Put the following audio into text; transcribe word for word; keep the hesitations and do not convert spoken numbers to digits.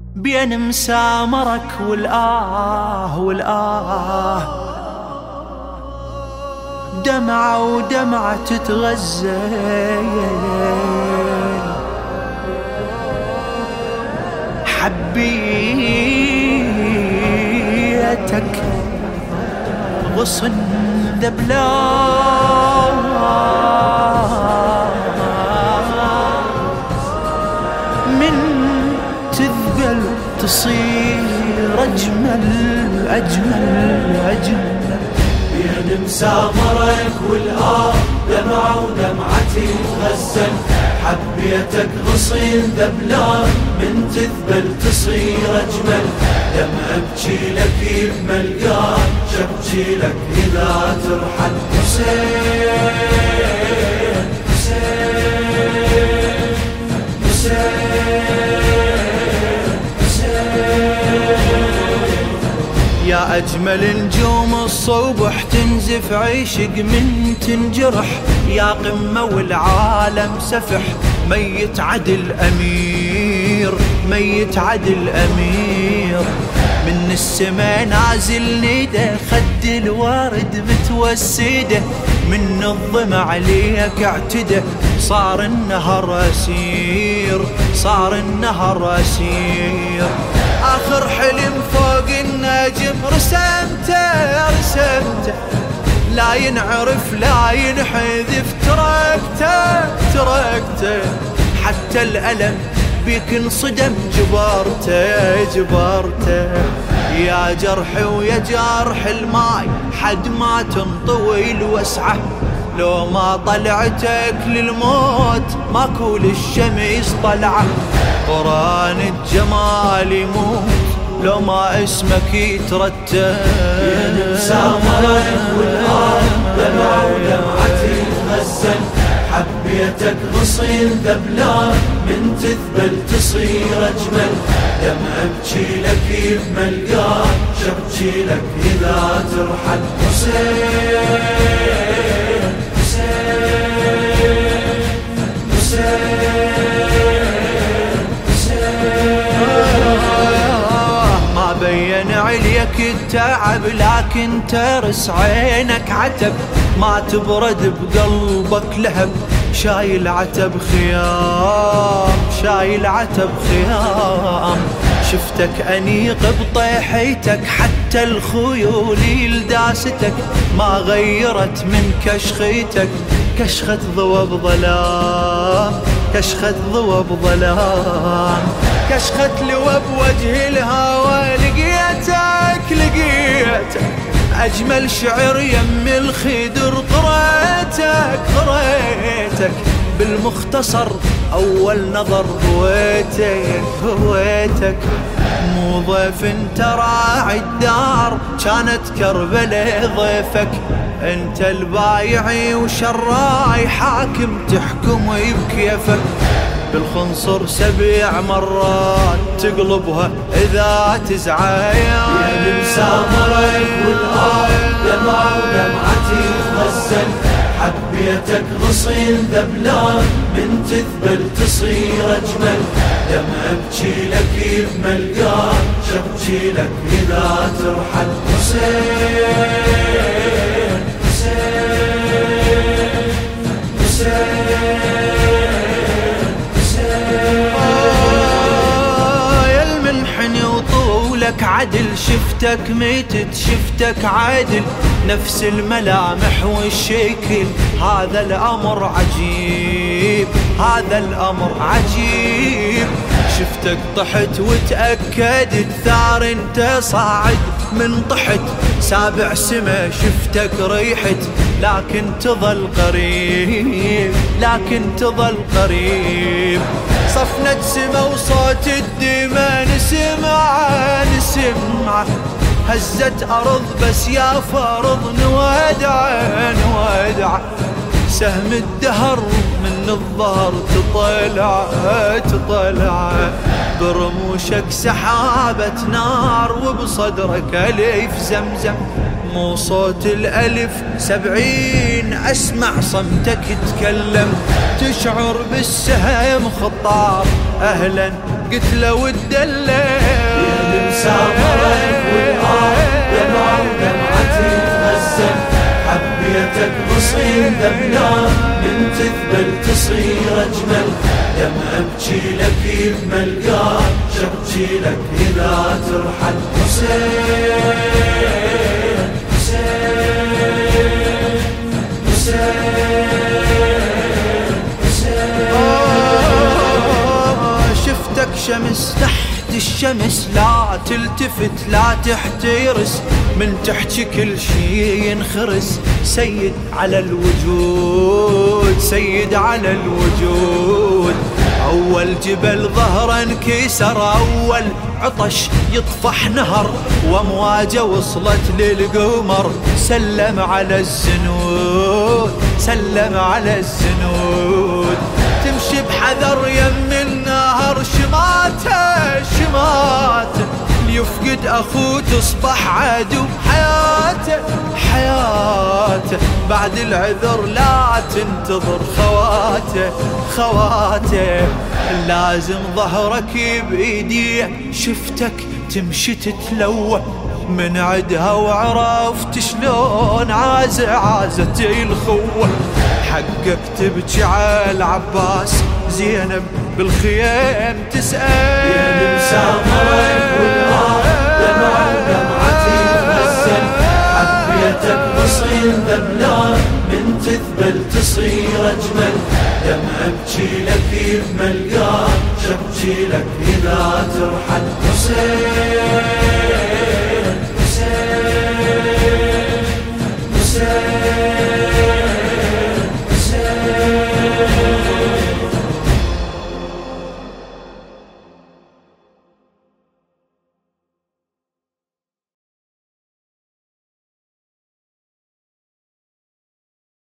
بين مسامرك والآه والآه، دمعة ودمعة تتغزل، حبيتك غصن ذبلان، من تذبل تصير أجمل أجمل أجمل. بين مسامرك والآه، دمعة ودمعتي تغزل، حبيتك غصين ذبلان، من تذبل تصير أجمل. دم أبكي لك بملقاك، شبكي لك إذا ترحل. حسين حسين حسين حسين. يا أجمل نجوم الصبح تنزف عيشق من تنجرح، يا قمة والعالم سفح، ميت عدل أمير ميت عدل أمير. من السما نازل نيده، خد الوارد متوسده، من الضمع عليك اعتده، صار النهر أسير صار النهر أسير. آخر حلم فوق النجم رسمته رسمته، لا ينعرف لا ينحذف، تركته تركته، حتى الألم بيك انصدم، جبرته جبرته. يا جرحي ويا جرح الماي، حد ما تنطوي الوسعة، لو ما طلعتك للموت ماكو للشمس طلعة. قران الجمال يموت لو ما اسمك يترتب. بين مسامرك والآه، دمعة ودمعتي تغزل، حبيتك غصين ذبلان، من تذبل تصير أجمل. دم أبكي لك بملقاك، شبكي لك إذا ترحل. حسين حسين حسين حسين. ما بين عليك التعب، لكن ترس عينك عتب، ما تبرد بقلبك لهب، شايل عتب خيام شايل عتب خيام. شفتك أنيق بطيحيتك، حتى الخيول لداستك ما غيرت من كشختك، كشخة ضوى بظلام كشخة ضوى بظلام. كشخة لوى بوجه الهوى، لقيتك لقيتك، أجمل شعر يم الخدر قريتك قريتك. بالمختصر أول نظر هويتك هويتك. مو ضيف انت راعي الدار، كانت كربلة ضيفك، انت البايعي وشراي، حاكم تحكم بكيفك. بالخنصر سبع مرات تقلبها إذا تزعل. بين مسامرك والآه، دمعة ودمعتي تغزل، حبيتك غصين ذبلان، من تذبل تصير أجمل. دم أبكي لك بملقاك، شبكي لك إذا ترحل. حسين حسين حسين. يا المنحني وطولك عدل، شفتك ميتت شفتك عدل، نفس الملامح والشكل، هذا الأمر عجيب هذا الأمر عجيب. شفتك طحت وتأكدت، ثار انت صاعد من طحت، سابع سما شفتك ريحت، لكن تظل قريب لكن تظل قريب. صفنة سما وصوت الدماء نسمع نسمع، هزت أرض بس يا فرض نودع نودع. سهم الدهر من الظهر تطلع تطلع، برموشك سحابة نار، وبصدرك ألف زمزم. مو صوت الألف سبعين، أسمع صمتك تكلم، تشعر بالسهم خطار. أهلا قتله والدلة يا مسامرك والآه دمع ودمعتي تغزل حبيتك نصين ذبلان من تذبل تصير أجمل دم أبكي لك بملقاك شبكي لك إذا ترحل حسين حسين حسين حسين شفتك شمس تحت الشمس لا تلتفت لا تحترس من تحكي كل شي ينخرس سيد على الوجود سيد على الوجود أول جبل ظهره انكسر أول عطش يطفح نهر وامواجه وصلت للقمر سلم على الزنود سلم على الزنود تمشي بحذر يم النهر شماته شماته ليفقد أخوه تصبح عدو حياته حياته بعد العذر لا تنتظر خواته خواته لازم ظهرك بإيدي شفتك تمشي تتلوى من عدها وعرفت شلون عازة عازت الخوة حقك تبكي على العباس زينب بالخيام تسأل يا مسامرك والآه دمع ودمعتي تغزل حبيتك نصين ذبلان من تذبل تصير أجمل دم أبكي لك بملقاك شبكي لك إذا ترحل حسين حسين حسين